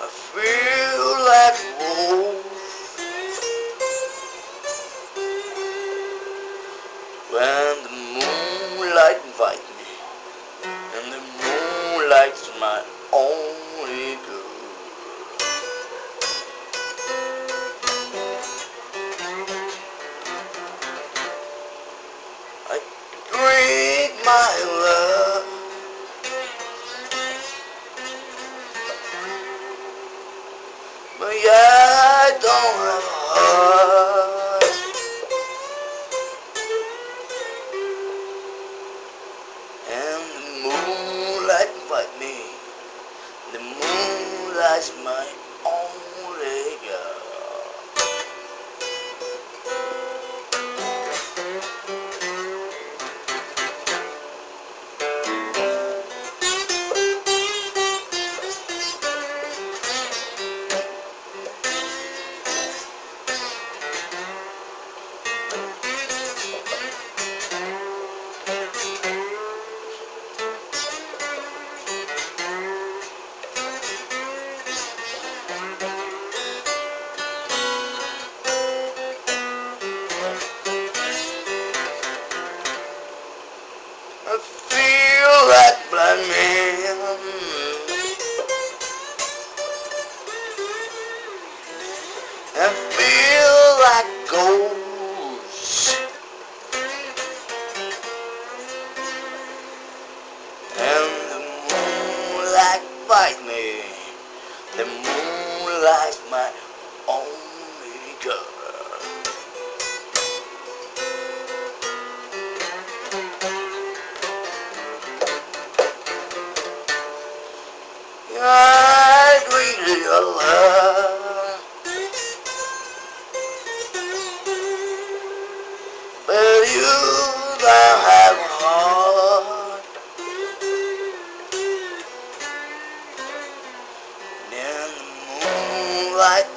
I feel like a wolf when the moonlight invites me, and the moonlight's my only girl. I drink my love, but yeah, I don't have a heart. And the moonlight invite me, the moonlight's my only girl. I feel like blind man. I feel like ghost. And the moonlight bite me. The moonlight's my only girl. I dream of your love, but you don't have a heart. And the moonlight